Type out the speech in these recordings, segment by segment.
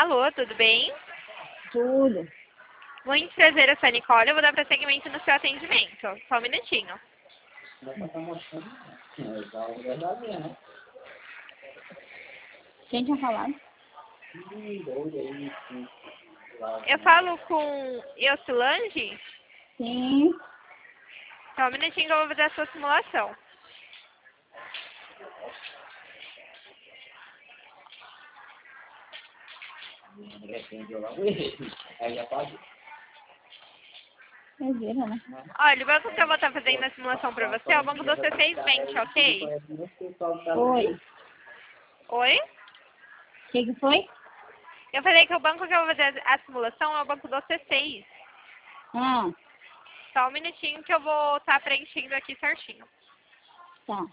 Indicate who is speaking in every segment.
Speaker 1: Alô, tudo bem?
Speaker 2: Tudo.
Speaker 1: Muito prazer, eu sou a Nicole, eu vou dar prosseguimento no seu atendimento. Só um minutinho.
Speaker 2: Quem tinha falado?
Speaker 1: Eu falo com Iocilange?
Speaker 2: Sim.
Speaker 1: Só um minutinho que eu vou fazer a sua simulação.
Speaker 2: É vira, né?
Speaker 1: Olha, o banco que eu vou estar fazendo a simulação para você é o banco do C620, ok?
Speaker 2: Oi.
Speaker 1: Oi?
Speaker 2: O que foi?
Speaker 1: Eu falei que o banco que eu vou fazer a simulação é o banco do C6.
Speaker 2: Ah,
Speaker 1: Só um minutinho que eu vou estar preenchendo aqui certinho.
Speaker 2: tá.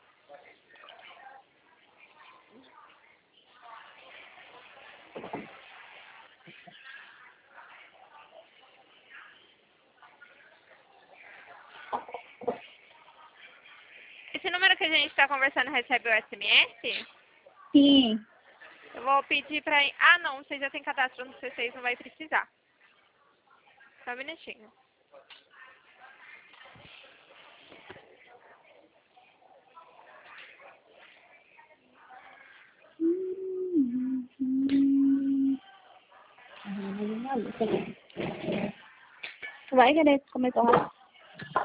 Speaker 1: Esse número que a gente está conversando recebe o SMS?
Speaker 2: Sim.
Speaker 1: Eu vou pedir para... Ah, não, você já tem cadastro no C6, não vai precisar. Só um minutinho.
Speaker 2: Tu vai querer comer torrado?